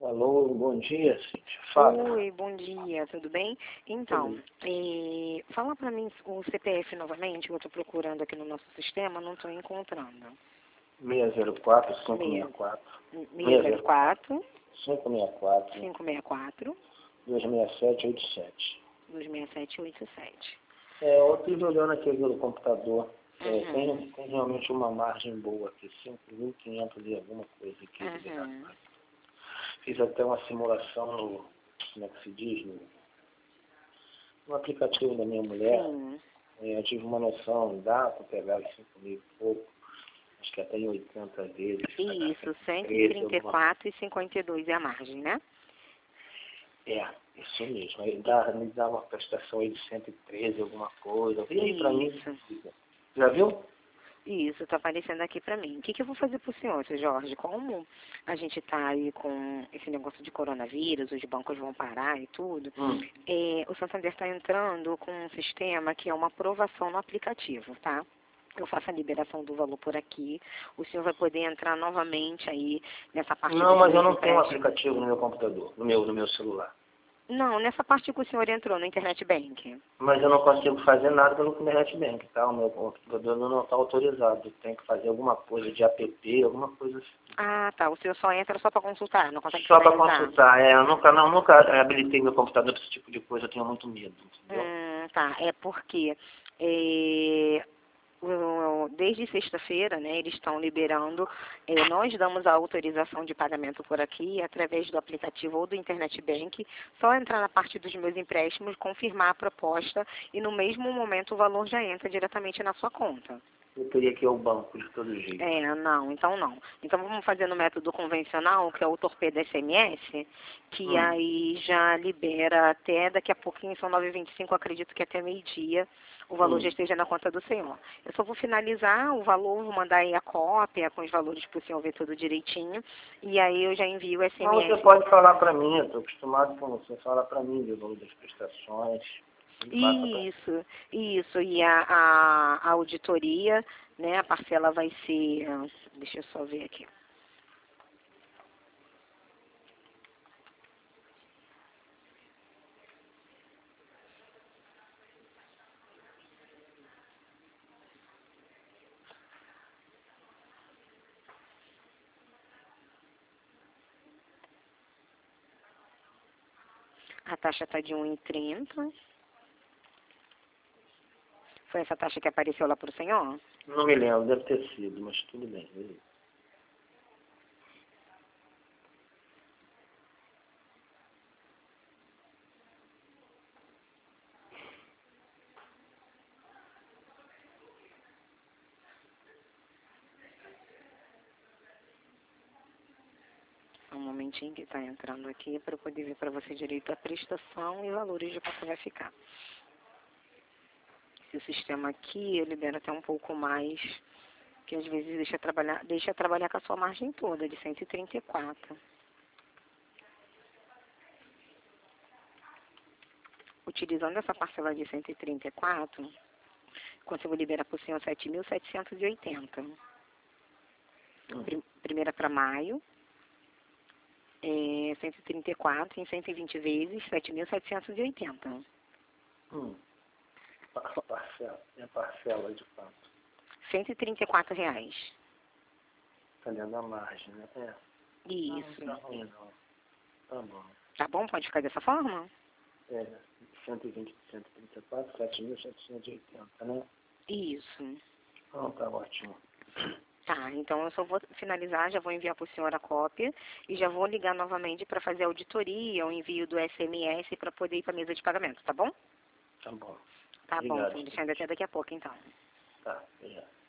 Alô, bom dia, Cíntia. Fala. Oi, bom dia, tudo bem? Então, fala para mim o CPF novamente, eu estou procurando aqui no nosso sistema, não estou encontrando. 604 564 604 564 564 26787. 26787. Eu estive olhando aqui pelo computador. Uhum. Tem realmente uma margem boa aqui, 5.500 e alguma coisa aqui. Uhum. Fiz até uma simulação como é que se diz, no aplicativo da minha mulher. Sim. Eu tive uma noção, dá para pegar os 5 mil e pouco, acho que até em 80 vezes. Isso, 134 e 52 é a margem, né? Isso mesmo. Aí me dá uma prestação aí de 113, alguma coisa. Vê aí pra mim. Já viu? Isso, está aparecendo aqui para mim. O que eu vou fazer para o senhor, seu Jorge? Como a gente está aí com esse negócio de coronavírus, os bancos vão parar e tudo, o Santander está entrando com um sistema que é uma aprovação no aplicativo, tá? Eu faço a liberação do valor por aqui, o senhor vai poder entrar novamente aí nessa parte Não, dos mas eu meus não tenho um empréstimos. aplicativo no meu computador, no meu celular. Não, nessa parte que o senhor entrou no Internet Bank. Mas eu não consigo fazer nada pelo Internet Bank, tá? O meu computador não está autorizado. Tem que fazer alguma coisa de app, alguma coisa assim. Ah, tá. O senhor só entra só para consultar, não consegue Só para finalizar. consultar. Eu nunca habilitei meu computador para esse tipo de coisa. Eu tenho muito medo, entendeu? Tá. É porque desde sexta-feira, né, eles estão liberando, nós damos a autorização de pagamento por aqui, através do aplicativo ou do Internet Bank, só entrar na parte dos meus empréstimos, confirmar a proposta e no mesmo momento o valor já entra diretamente na sua conta. Eu teria que ir ao banco de todo jeito. Não. Então vamos fazer no método convencional, que é o Torpedo SMS, que aí já libera até daqui a pouquinho, são 9h25, acredito que até meio-dia, o valor já esteja na conta do senhor. Eu só vou finalizar o valor, vou mandar aí a cópia com os valores para o senhor ver tudo direitinho, e aí eu já envio o SMS. Não, você pode falar para mim, eu estou acostumado com você falar para mim do valor das prestações. Isso, e a auditoria, né, a parcela vai ser, deixa eu só ver aqui. A taxa está de 1,30. Foi essa taxa que apareceu lá para o senhor? Não me lembro, deve ter sido, mas tudo bem. Beleza. Um momentinho que está entrando aqui para eu poder ver para você direito a prestação e valores de quanto vai ficar. Esse sistema aqui eu libero até um pouco mais, que às vezes deixa trabalhar com a sua margem toda, de 134. Utilizando essa parcela de 134, consigo liberar para o senhor 7.780. Primeira para maio, 134 em 120 vezes, 7.780. É parcela de quanto? R$ 134. Está dentro da margem, né? Isso. Não tá ruim, não. Tá bom. Tá bom? Pode ficar dessa forma? 120, 134, 7.780, né? Isso. Não, tá ótimo. Tá, então eu só vou finalizar, já vou enviar para o senhor a cópia e já vou ligar novamente para fazer a auditoria, o envio do SMS para poder ir para a mesa de pagamento, tá bom? Tá bom. Tá Obrigado. bom, tô deixando até daqui a pouco então. Tá, obrigado.